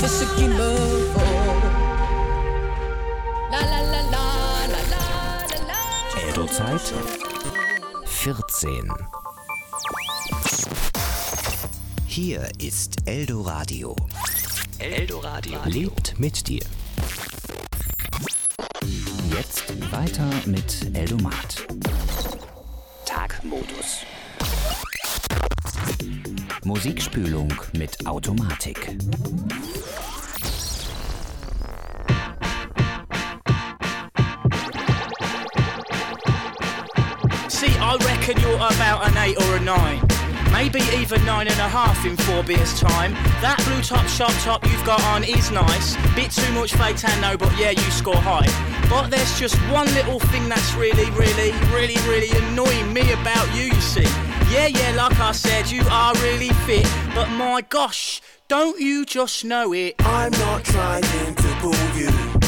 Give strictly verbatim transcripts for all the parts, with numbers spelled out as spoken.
fait ce qu'il me faut. La la la la la la la la. Eldo-Zeit vierzehn. Hier ist Eldoradio. Eldoradio lebt mit dir. Jetzt weiter mit Eldomat. Tagmodus. Musikspülung mit Automatik. See, I reckon you're about an eight or a nine. Maybe even nine and a half in four beers time. That blue top sharp top you've got on is nice. Bit too much fake tan though, but yeah, you score high. But there's just one little thing that's really, really, really, really annoying me about you, you see. Yeah, yeah, like I said, you are really fit. But my gosh, don't you just know it? I'm not trying to pull you,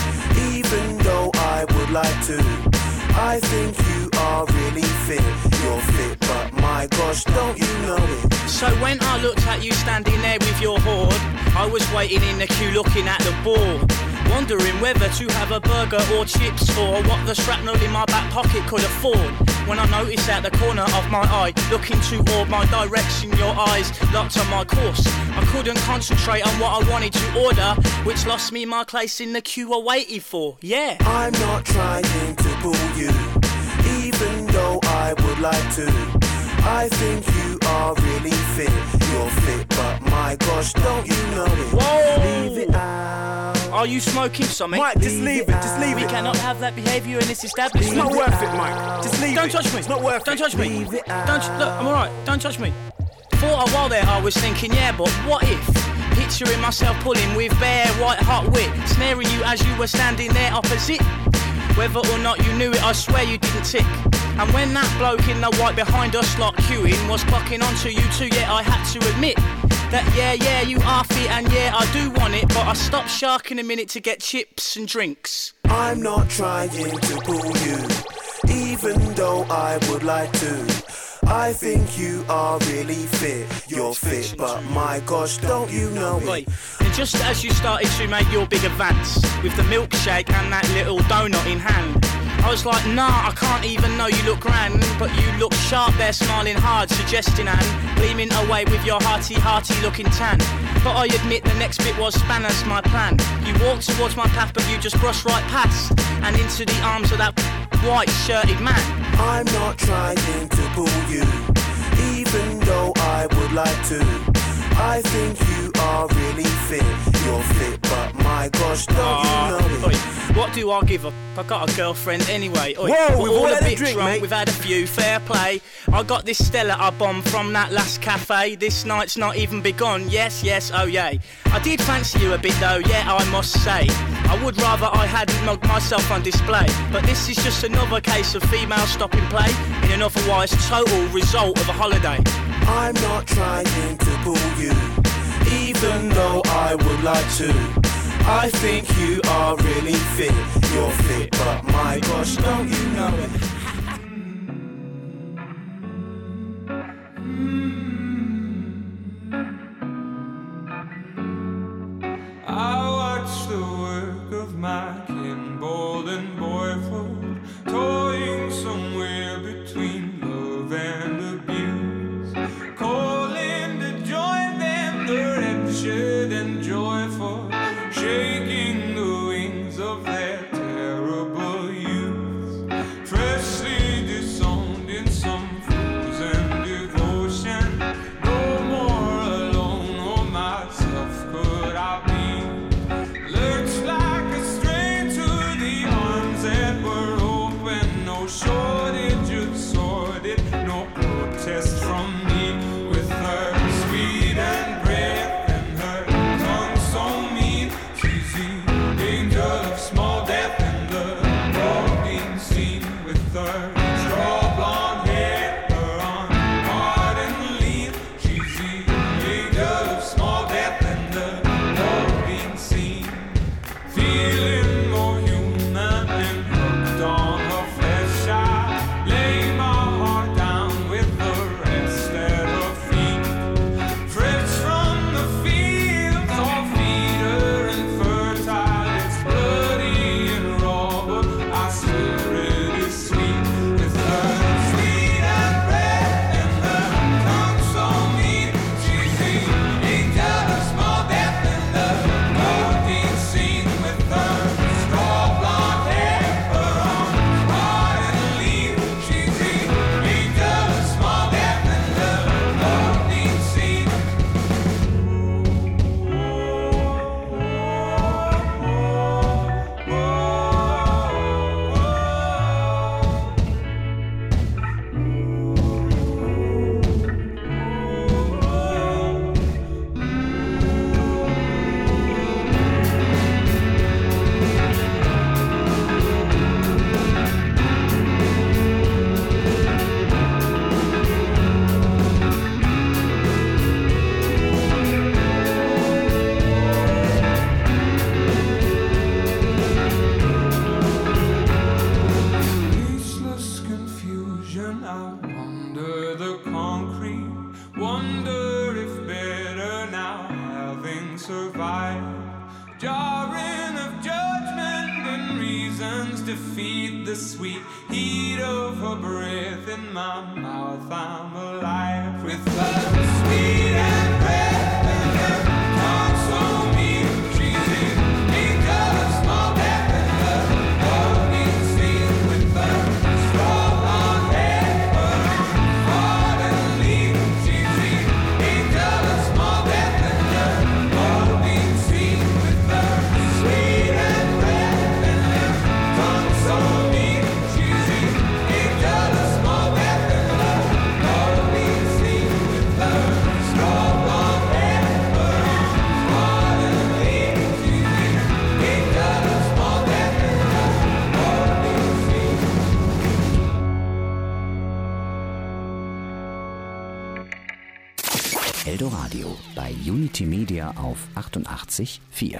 even though I would like to. I think you are really fit. You're fit, but my gosh, don't you know it? So when I looked at you standing there with your hoard, I was waiting in the queue looking at the board, wondering whether to have a burger or chips or what the shrapnel in my back pocket could afford. When I noticed at the corner of my eye, looking toward my direction, your eyes locked on my course. I couldn't concentrate on what I wanted to order, which lost me my place in the queue I waited for. Yeah. I'm not trying to pull you, even though I would like to. I think you are really fit. You're fit, but my gosh, don't you know it? Whoa! Leave it out. Are you smoking something? Mike, just leave it, just leave We it. cannot have that behaviour in this establishment. It's not worth it, Mike. Just leave Don't it. touch me. It's not worth Don't it. touch me. Leave it Don't. Look, I'm alright. Don't touch me. For a while there, I was thinking, yeah, but what if? Picturing myself pulling with bare white hot wit, snaring you as you were standing there opposite. Whether or not you knew it, I swear you didn't tick. And when that bloke in the white behind us lot queuing was clocking onto you too, yeah, I had to admit that yeah, yeah, you are fit and yeah, I do want it, but I stopped sharking a minute to get chips and drinks. I'm not trying to pull you, even though I would like to. I think you are really fit. You're fit, but my gosh, don't you know it? Oi. And just as you started to make your big advance with the milkshake and that little donut in hand, I was like, nah, I can't even know you look grand. But you look sharp there, smiling hard, suggesting and gleaming away with your hearty, hearty looking tan. But I admit the next bit was spanners my plan. You walked towards my path, but you just brushed right past and into the arms of that white shirted man. I'm not trying to pull you, even though I would like to. I think you are really fit. You're fit, but my gosh, don't Ah, you know it? oi, what do I give up? I got a girlfriend anyway. Oi, Whoa, we're we've all all a had a bit drink, drunk. mate. We've had a few. Fair play. I got this Stella I bombed from that last cafe. This night's not even begun. Yes, yes, oh yay. I did fancy you a bit though. Yeah, I must say. I would rather I hadn't mugged myself on display. But this is just another case of female stopping play in an otherwise total result of a holiday. I'm not trying to pull you, even though I would like to. I think you are really fit. You're fit, but my gosh, don't you know it? I watch the work of my kin, bold and boyful, toying somewhere between love and abuse, calling to join them, the wretched and joyful, shaking the wings of their terrible youth, freshly disowned in some frozen devotion. No more alone or myself could I be. Lurch like a stray to the arms can survive. Jarring of judgment and reasons defeat the sweet heat of her breath in my mouth. I'm alive with her sweet and breath and her tongue so mean. She's in angel of small death and her walking sweet with her strong long head, her hard and lean. She's in angel of small death and her walking sweet with her sweet and breath and her tongue so mean. She's in angel of small death and her walking sweet with her strong long head, her hard and lean. She's in angel of small death and her walking sweet. Eldoradio bei Unity Media auf achtundachtzig Komma vier.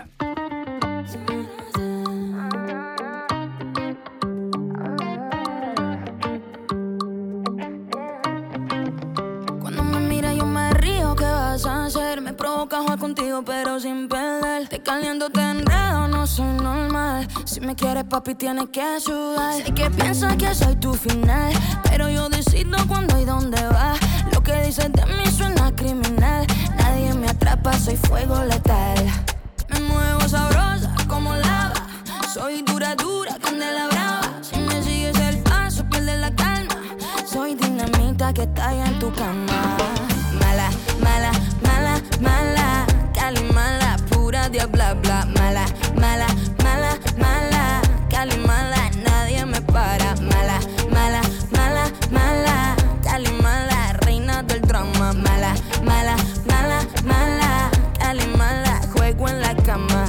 Cuando me mira yo me río, ¿qué vas a hacer? Me provoca jugar contigo pero sin perder. Te caliento, te enredo, no soy normal. Si me quieres papi tienes que sudar. Sé que piensas que soy tu final, pero yo decido cuándo y dónde va. Lo que dices de mí suena criminal. Nadie me atrapa, soy fuego letal. Me muevo sabrosa como lava. Soy dura, dura, candela brava. Si me sigues el paso, pierdes la calma. Soy dinamita que estalla en tu cama. Mala, mala, mala, mala. Cali mala, pura diabla, bla. Mala, mala, mala, mala. Cali mala, nadie me para. Mala, mala, mala, mala. Cali mala, reina del drama. Mala, mala, mala, mala. Cali mala, juego en la cama.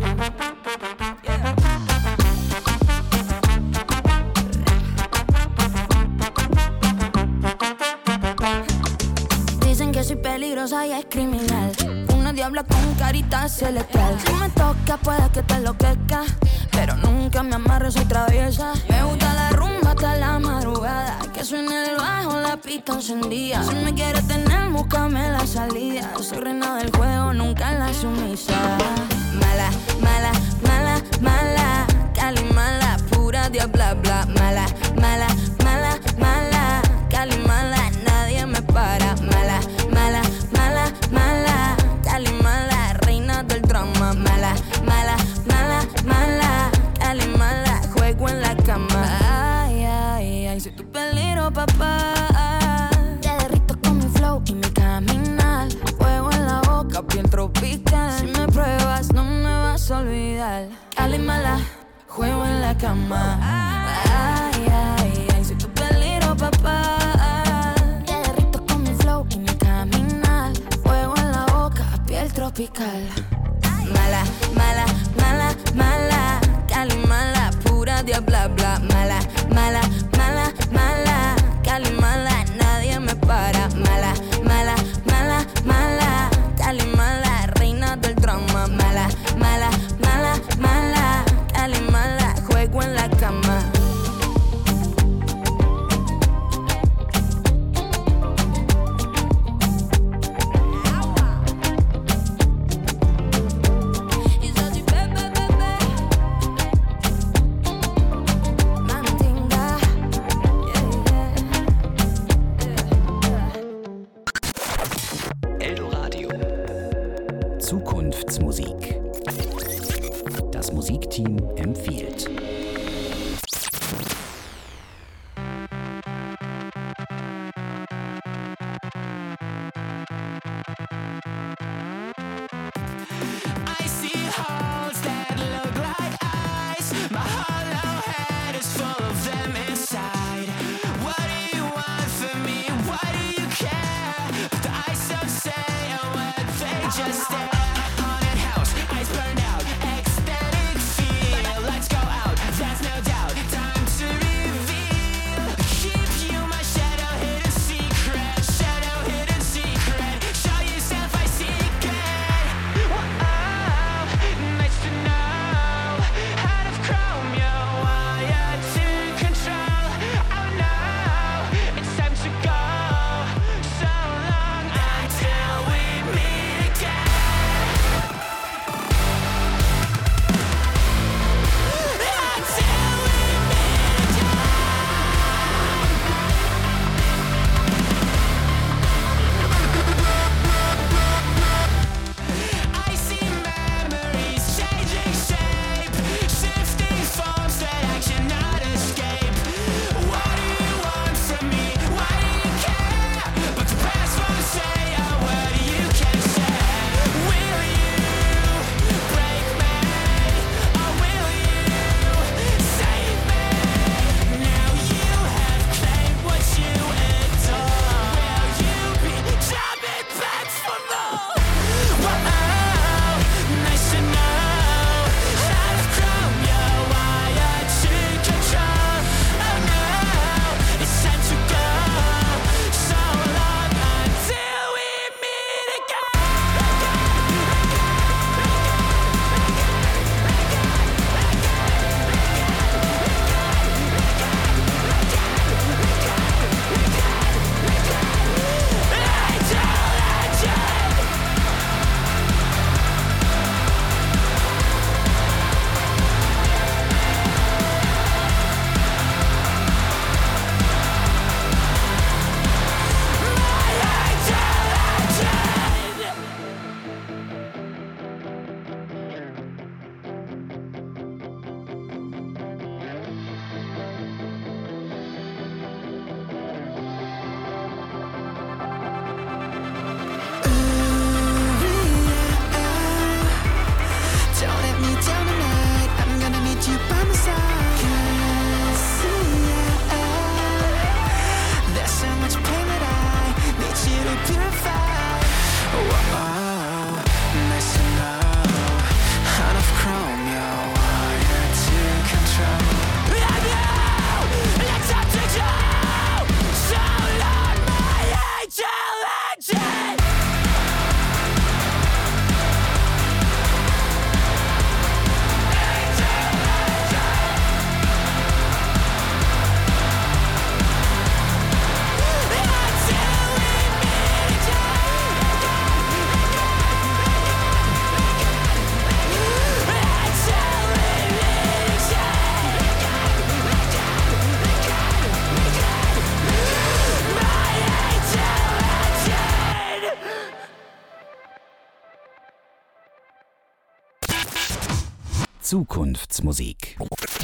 Dicen que soy peligrosa y es criminal. Una diabla con carita celestial. Si me toca puede que te enloquezca, pero nunca me amarro, soy traviesa. Me gusta la rumba hasta la madrugada. Que suene el bajo, la pista encendida. Si me quieres tener, búscame la salida. Soy reina del juego, nunca la sumisa. Mala, mala, mala, mala. Cali mala, pura diabla, bla. Mala, mala, mala, mala. Cali mala, nadie me para. Mala, mala, mala, mala. Cali mala, reina del drama. Mala, mala, mala, mala. Cali mala, juego en la cama. Ay, ay, ay, soy tu peligro, papá. Te derrito con mi flow y mi caminar. Fuego en la boca, piel tropical. Si me pruebas, no me vas a olvidar. Cali mala, juego en la cama. Ay, ay, ay, soy tu peligro, papá. Te derrito con mi flow y mi caminar. Fuego en la boca, piel tropical. Mala, mala, mala, mala. Cali mala, pura diabla, bla. Mala, mala, mala, mala. Cali mala, nadie me para. Mala, mala, mala, mala. Cali mala, reina del drama. Mala, mala, mala, mala. Cali mala, juego en la cama. Eldoradio. Zukunftsmusik. Das Musikteam empfiehlt. I see holes that look like eyes. My hollow head is full of them inside. What do you want from me? Why do you care? But the eyes don't say a word, they just stare. Haunted house, eyes burned out, ecstatic feel. Let's go out. Zukunftsmusik.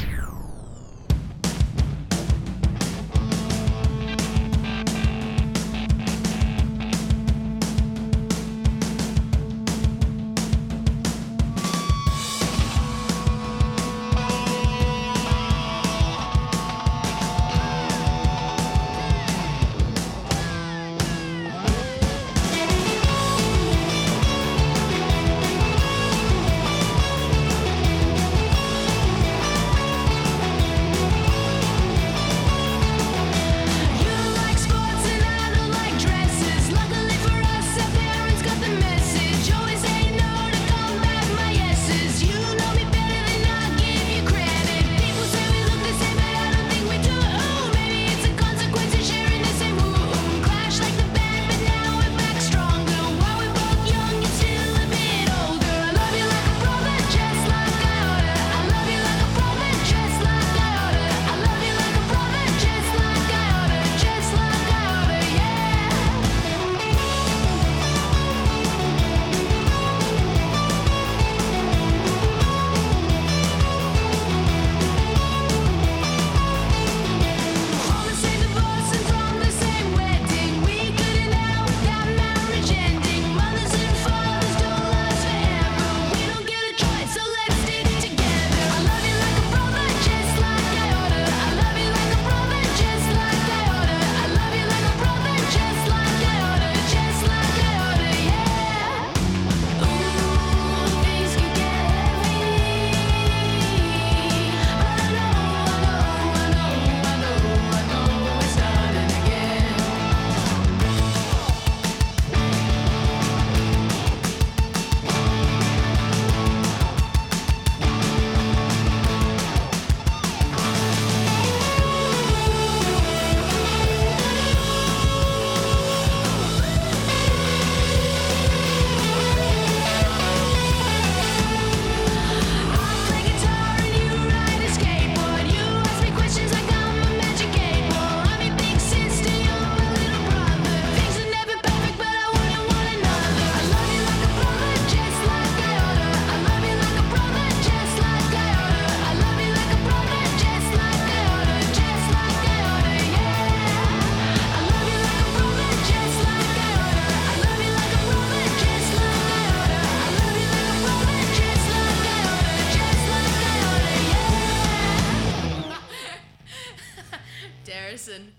Darrison.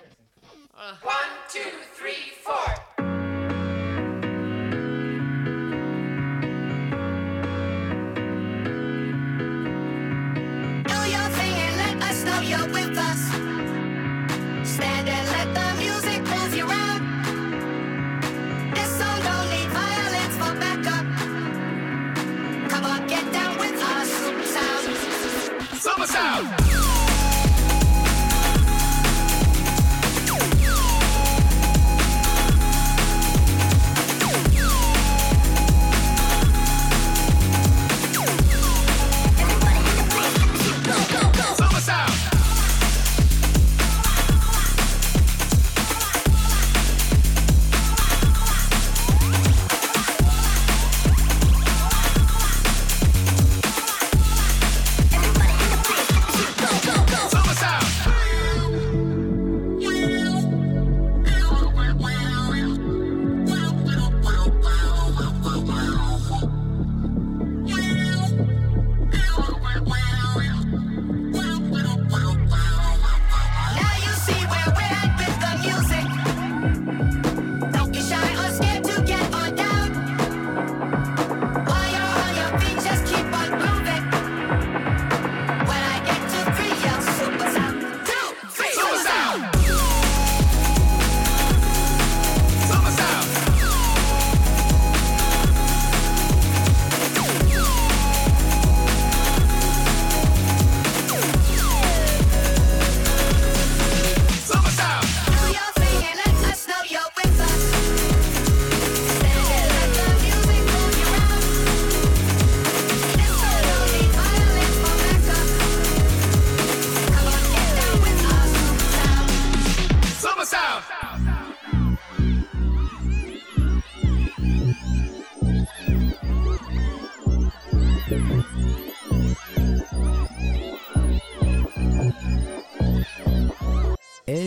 Uh. One, two, three, four. Do your thing and let us know you're with us. Stand and let the music move you round. This song don't need violence for backup. Come on, get down with us. Sound. Summer sound.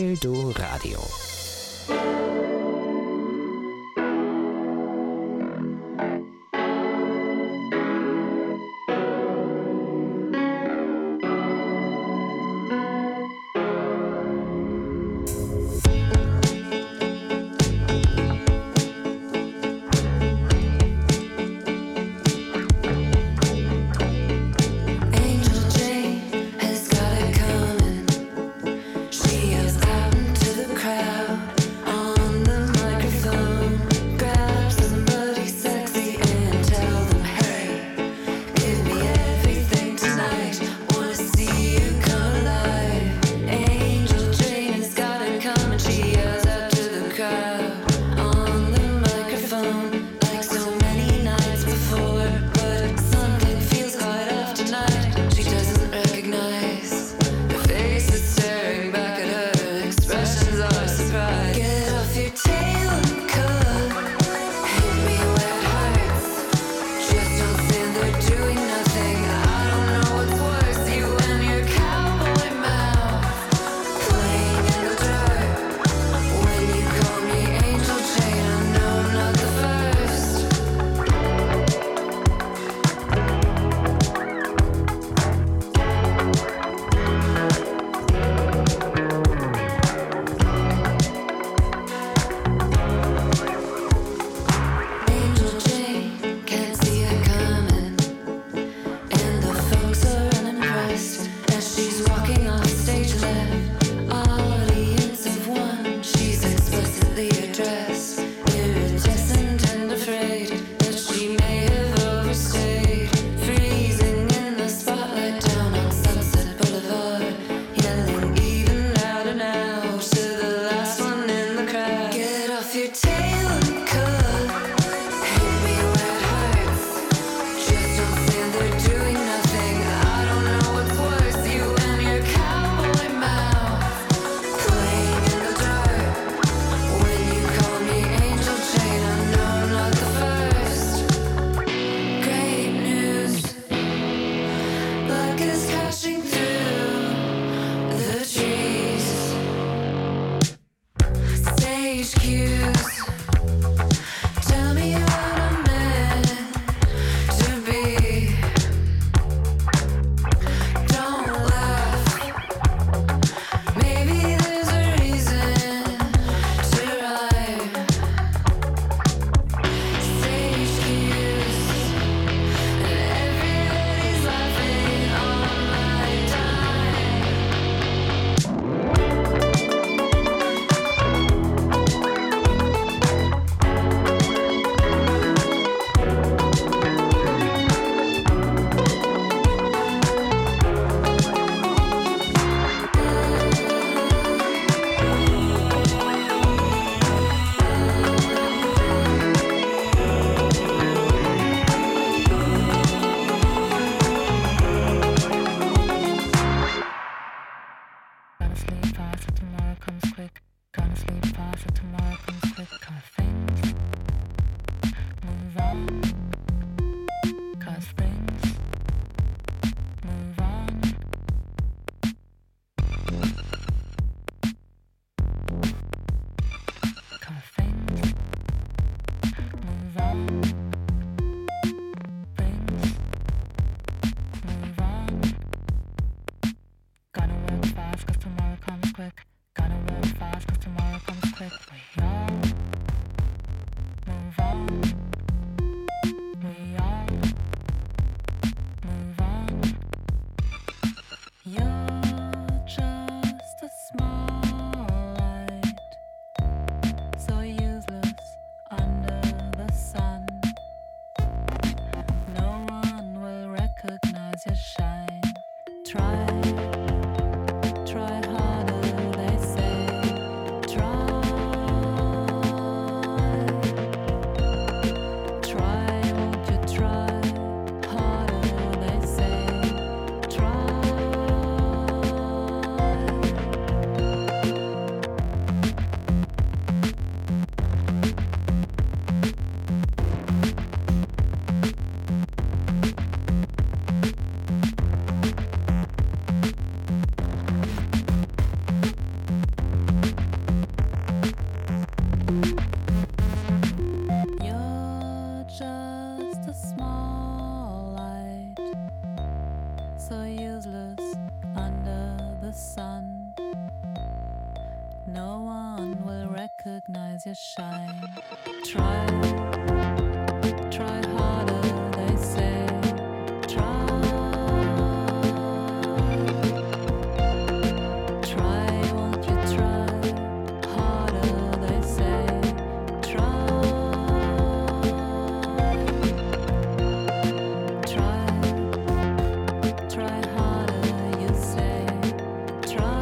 Eldo Radio. so useless under the sun. No one will recognize your shine. Try, try harder, they say. Try, try, won't you try harder, they say. Try, try, try harder, you say. Try.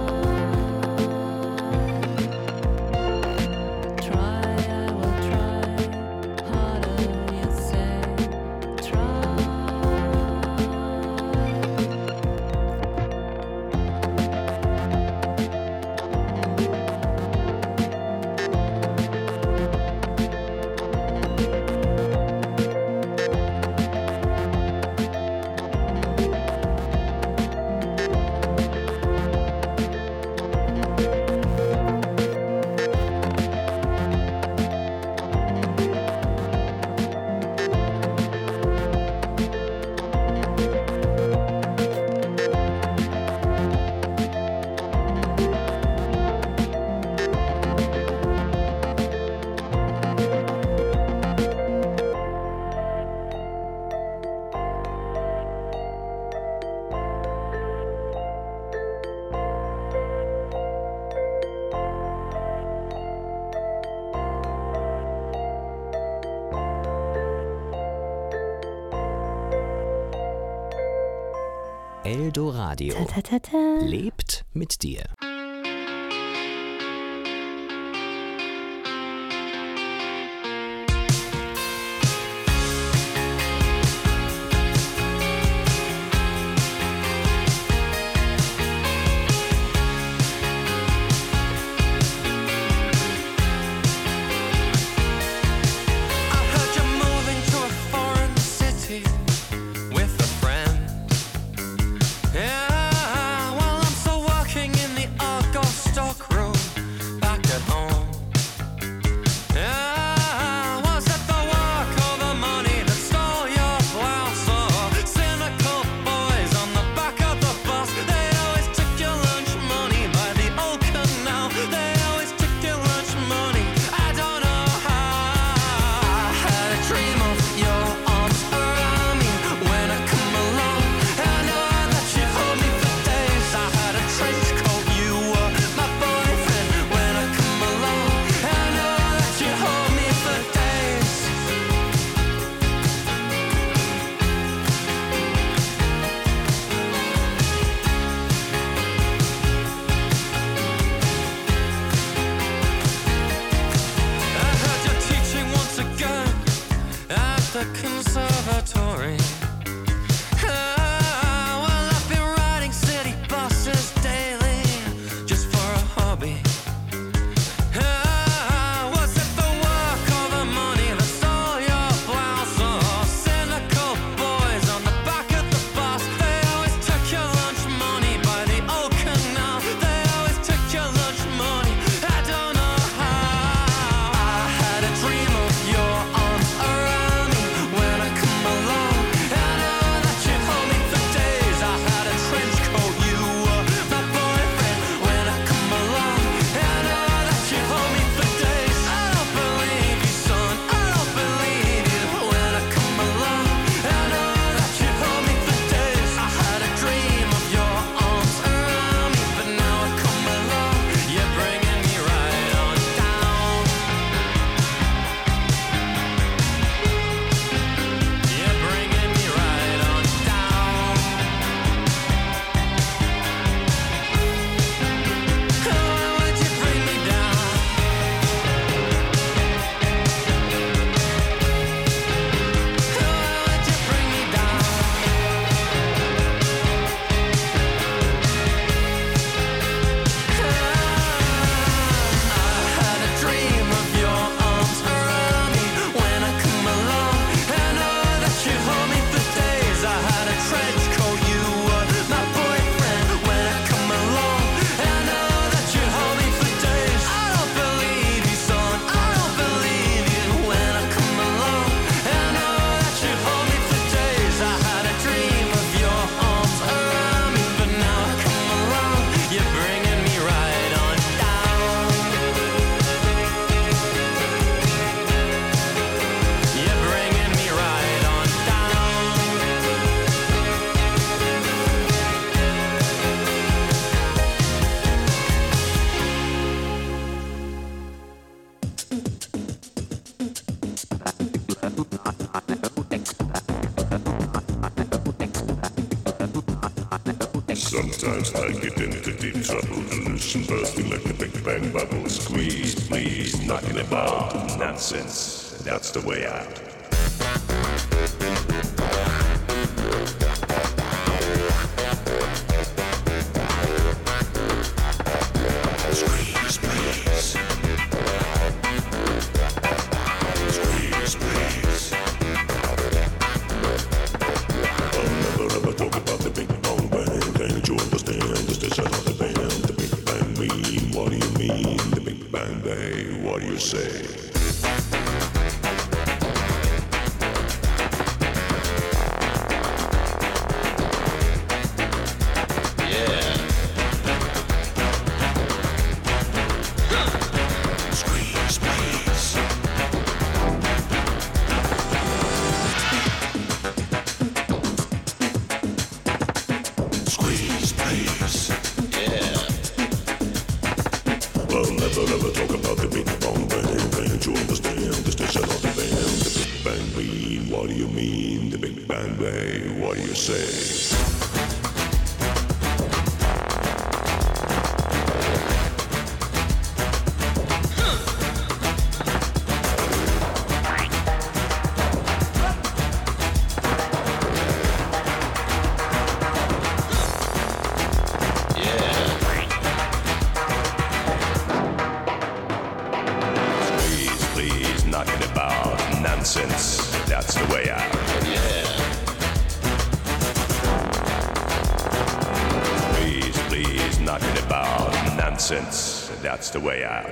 Eldoradio Ta, ta, ta, ta. lebt mit dir. With a friend, yeah. Well, I'm still working in the Sometimes I get into deep trouble, delusion bursting like a big bang bubble. Squeeze, please, knocking about nonsense. That's the way out. Squeeze, please. Squeeze, please. I'll never ever talk about the big bang bang. Can't you understand the station of the band? The big bang mean, what do you mean? The big bang bang, what do you say? That's the way out.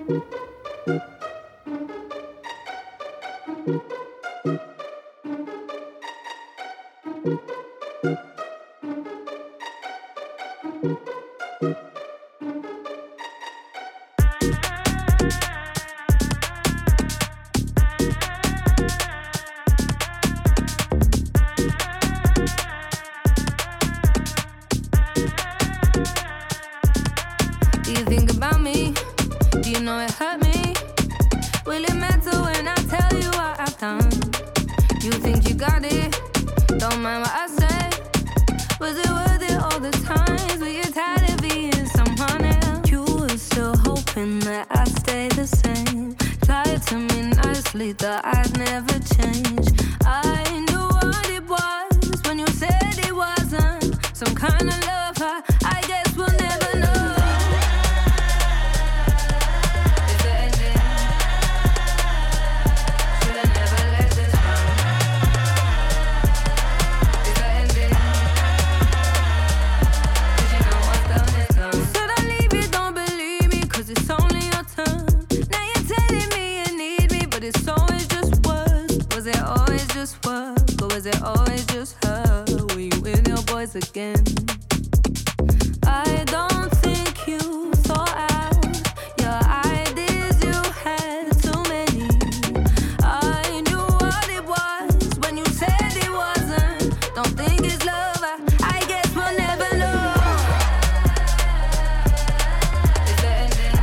Do you think about me? Do you know it hurt me? Will it matter when I tell you what I've done? You think you got it? Don't mind what I say. Was it worth it all the times? Were you tired of being someone else? You were still hoping that I'd stay the same. Lied to me nicely that I'd never change. I knew what it was when you said it wasn't some kind of love. I, I guess we'll never know. It's always just words. Was it always just work? Or was it always just her? Were you with your boys again? I don't think you thought out your ideas. You had too many. I knew what it was when you said it wasn't. Don't think it's love. I, I guess we'll never know. Is the ending?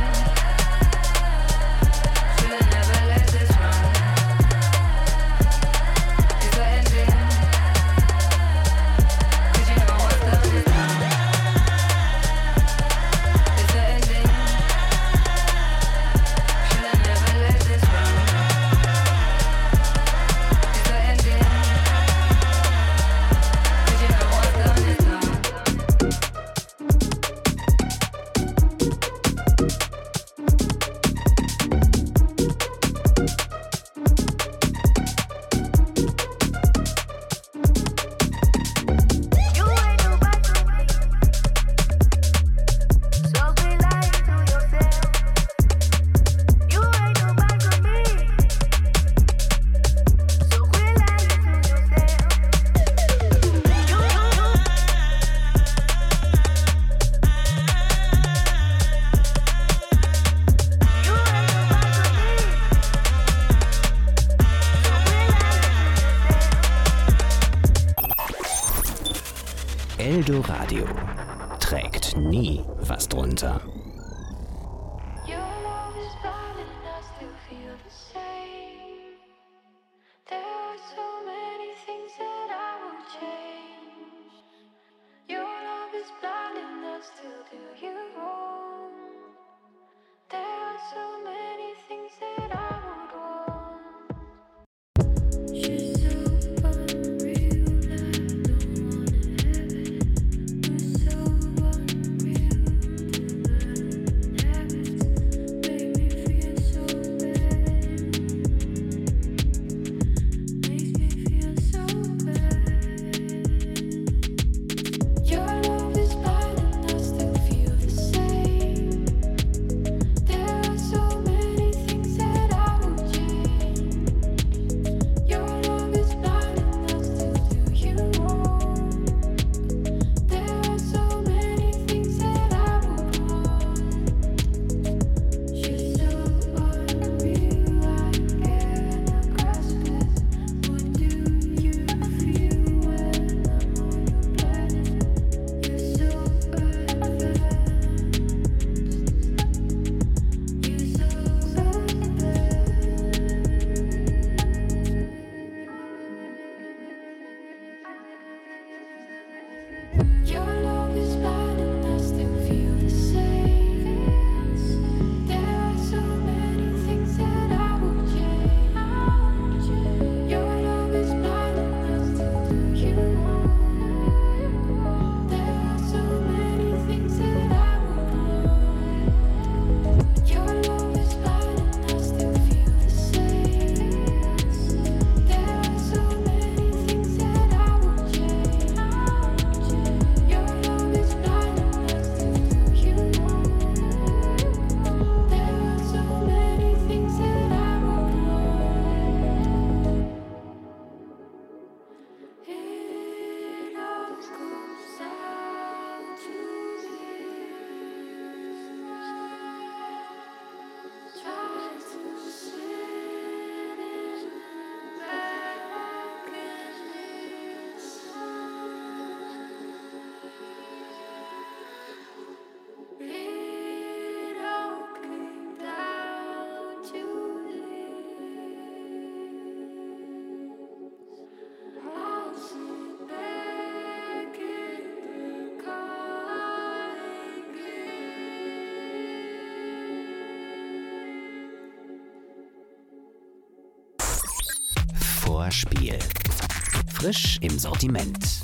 Should I never let this run? Is the ending? 'Cause you know what's done is done. Is the ending? Should I never let this run? Is the ending? 'Cause you know what's done is done. You ain't nobody to me, so be lying to yourself. You ain't nobody to me, so quit lying to yourself. You, you, you. You ain't Eldo Radio trägt nie was drunter. Your love is blind and I still feel the same. There are so many things that I would change. Your love is blind and I still do you wrong. There are so many things that I would want. She's so unreal, I don't wanna have it. You're so unreal. Vorspiel. Frisch im Sortiment.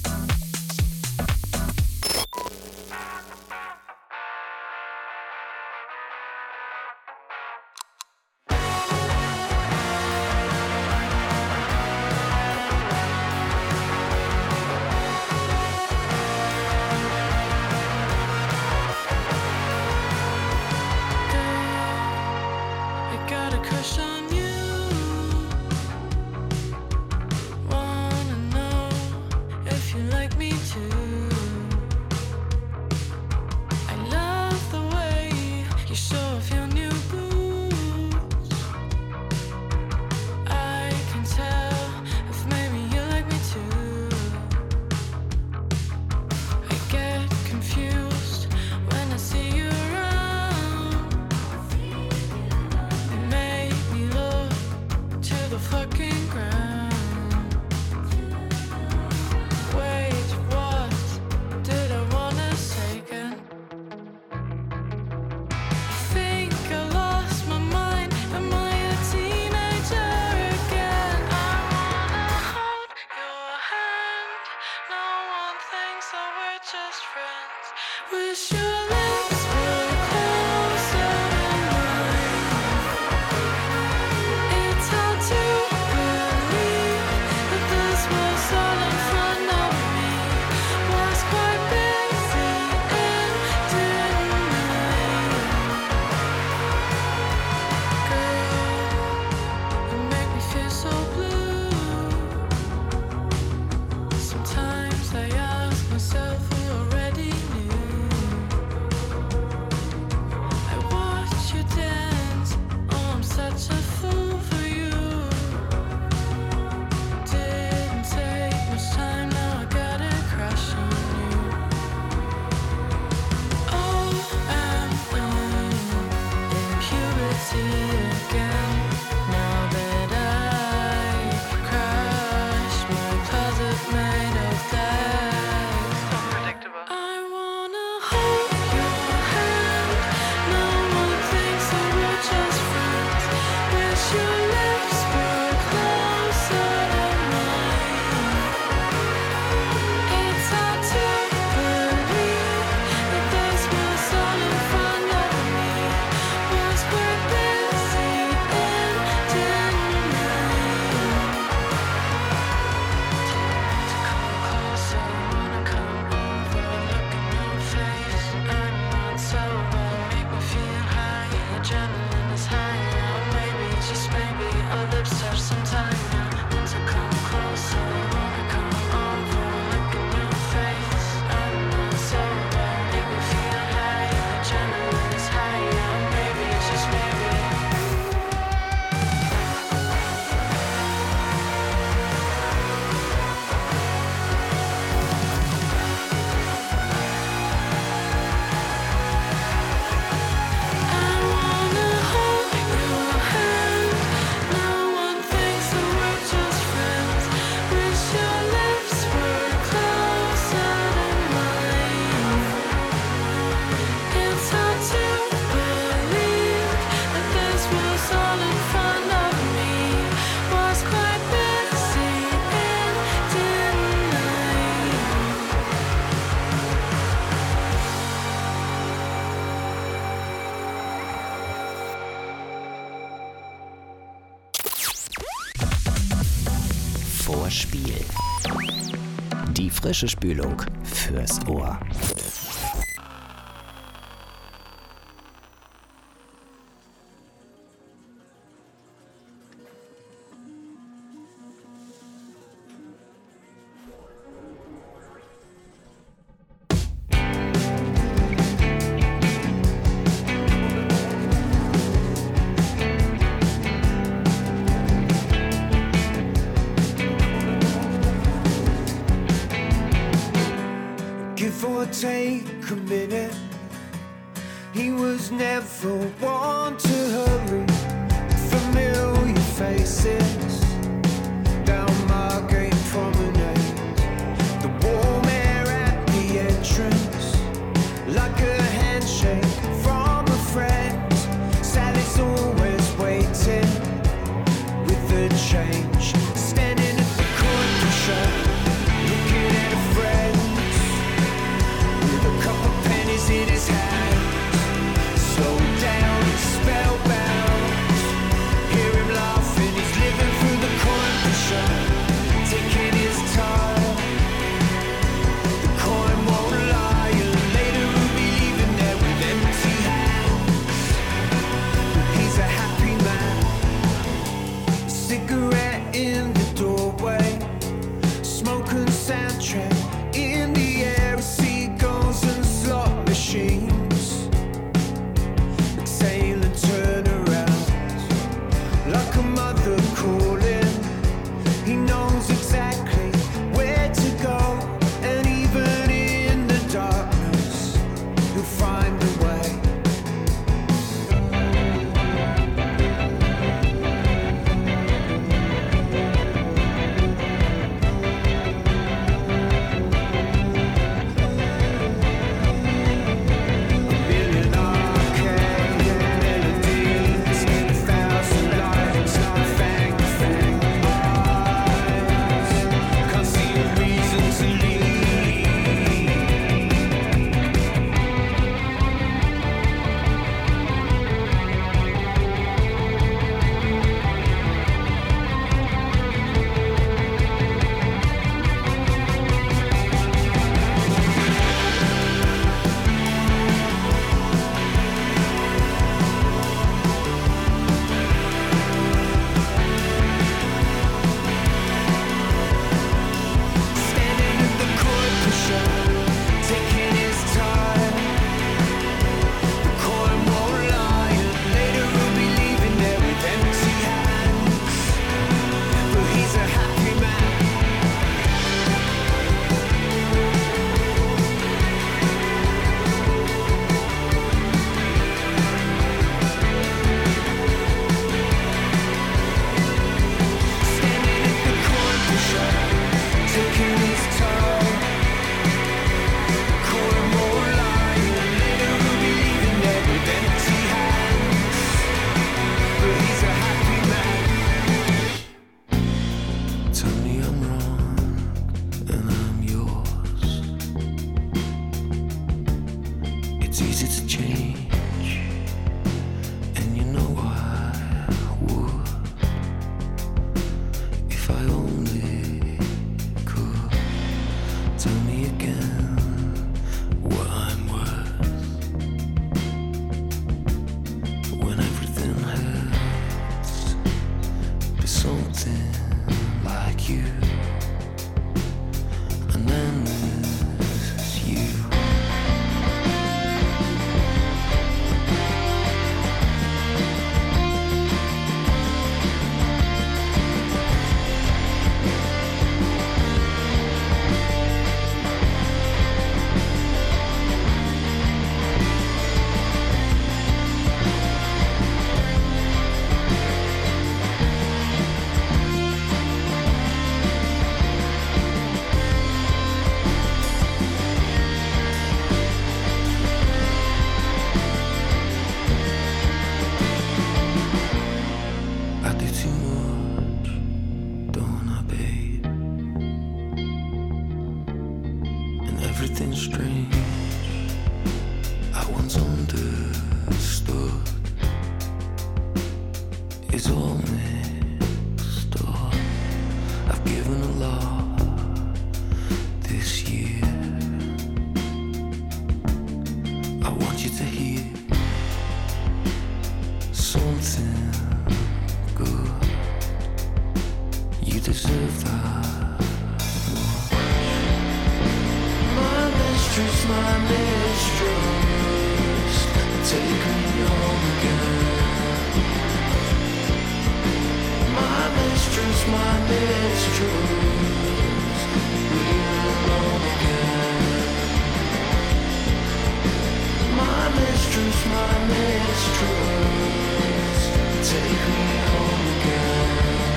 Vorspiel. Die frische Spülung fürs Ohr. Take a minute. He was never one to hurry. Familiar faces down Margate Promenade. The warm air at the entrance, like a handshake from a friend. Sally's always waiting with the change, standing everything strange I once understood is all mixed up. I've given a lot this year. I want you to hear something good. You deserve that. My mistress, my mistress, take me home again. My mistress, my mistress, we're alone again. My mistress, my mistress, take me home again.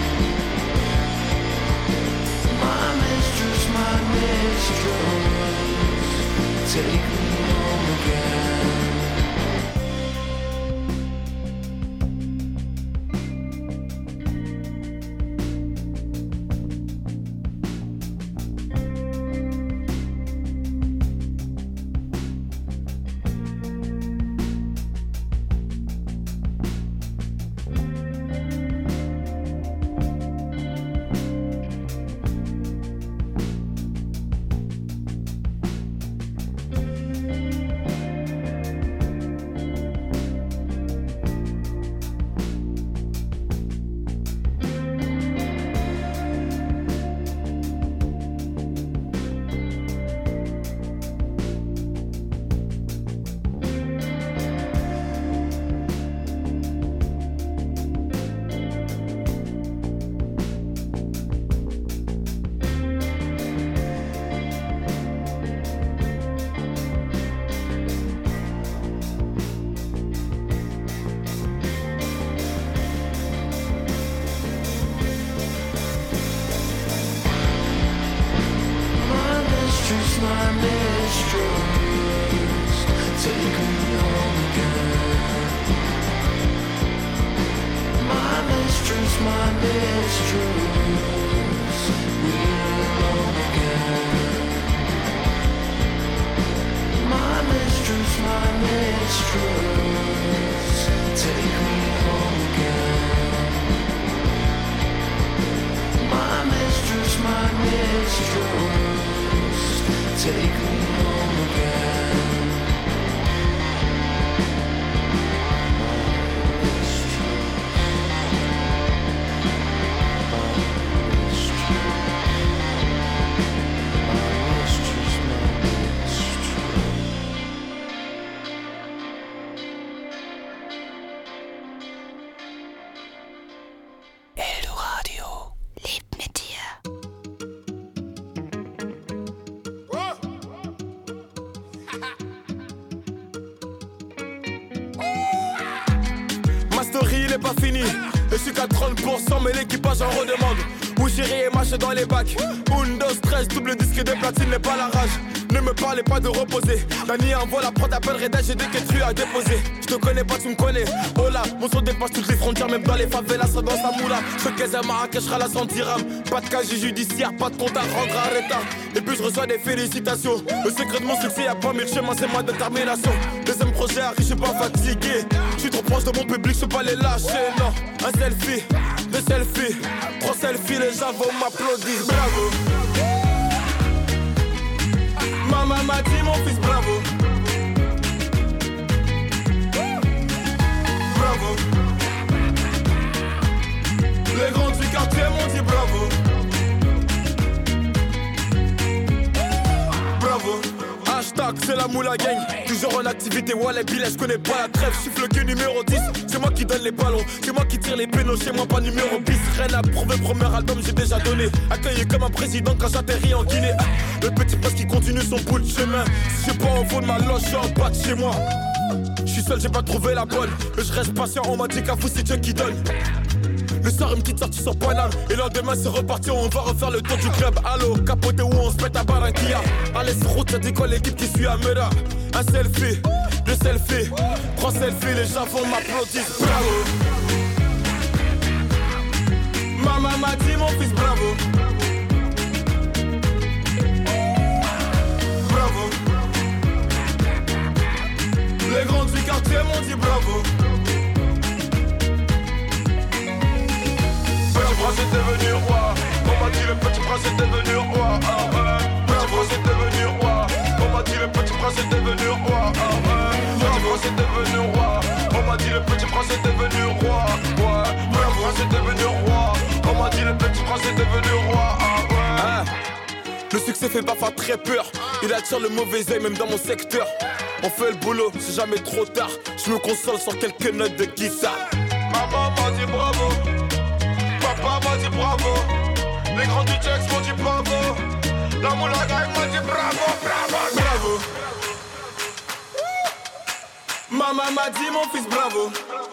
My mistress, my mistress, take me home again. Il est pas fini, je suis qu'à trente pour cent mais l'équipage en redemande. Où chérie et marche dans les bacs. Undo stress, double disque de platine n'est pas la rage. Ne me parlez pas de reposer. Dani envoie la prod, appelle Reda, j'ai des que tu as déposé. Je te connais pas, tu me connais. Oh là, mon son dépasse toutes les frontières, même dans les favelas, ça dans sa moula. Je fais à Marrakech, la cent dirhams. Pas de casier judiciaire, pas de compte à rendre à retard. Et puis je reçois des félicitations. Le secret de mon succès, y'a pas mille chemins, c'est ma détermination. Deuxième projet arrive, je suis pas fatigué. Je suis trop proche de mon public, je peux pas les lâcher, non. Un selfie, deux selfies, trois selfies, les gens vont m'applaudir, bravo. Maman m'a dit mon fils, bravo. Bravo. Les grands du quartier m'ont dit bravo. Bravo. Hashtag c'est la moula gang. Toujours en activité, ouais les billets, je connais pas la trêve. Je suis floqué numéro dix, c'est moi qui donne les ballons. C'est moi qui tire les pénaux, chez moi pas numéro bis. Rien à prouver, premier album j'ai déjà donné. Accueilli comme un président quand j'atterris en Guinée. Le petit passe qui continue son bout de chemin. Si je suis pas au fond de ma loge, je suis en bas de chez moi. Je suis seul, j'ai pas trouvé la bonne. Mais je reste patient, on m'a dit qu'à vous c'est Dieu qui donne. Le soir une petite sortie sur Paname. Et le lendemain c'est reparti, on va refaire le tour du club. Allo, capoté où on se met à Barranquilla. Allez sur route, ça dit quoi l'équipe qui suit à Mera. Un selfie, deux selfies, trois selfies, les gens vont m'applaudir. Bravo. Maman m'a dit mon fils bravo. Bravo. succès fait parfois très peur. Il attire le mauvais œil même dans mon secteur. On fait le boulot, c'est jamais trop tard. Je me console sur quelques notes de guitare. Maman m'a dit bravo, papa m'a dit bravo, les grands du Jax m'ont dit bravo, la moulaga m'a dit bravo, bravo, bravo. Maman m'a dit mon fils bravo.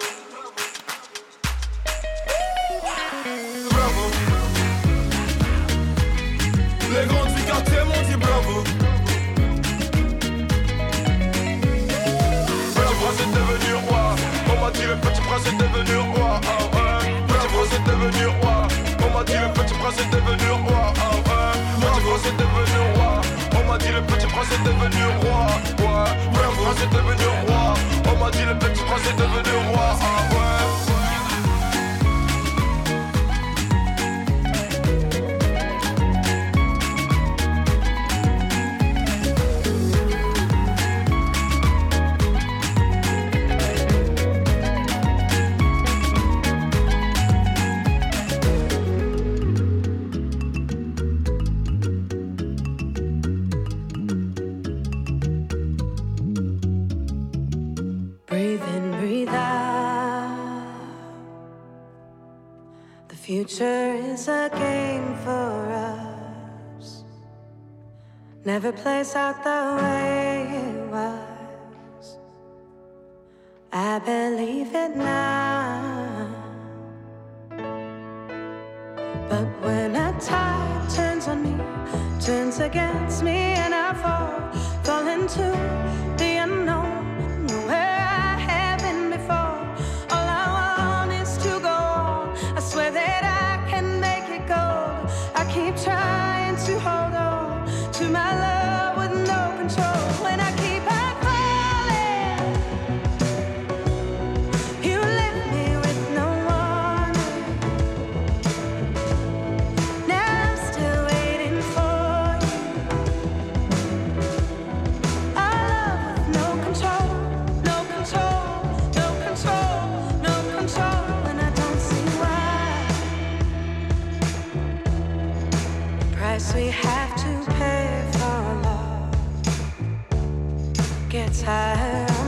Bravo. Les grands du quartier m'ont dit bravo. Petit prince est devenu roi. On m'a dit le petit prince est devenu roi. Oh, ouais. Petit prince est devenu roi. On m'a dit le petit prince est devenu roi. Oh, ouais. Petit prince est devenu roi. On m'a dit le petit prince est devenu roi. Ouais. Petit prince est devenu roi. On m'a dit le petit prince est devenu roi. Oh, ouais. Future is a game for us. Never plays out the way it was. I believe it now. But when a tide turns on me, turns against me, and I fall, fall into the unknown, where I haven't before. All I want is to go on. I swear that I can make it gold. I keep trying to hold on to my love with no control. When I keep on falling, you left me with no one. Now I'm still waiting for you. Our love with no control, no control, no control, no control. And I don't see why. The price we have to pay for love gets higher.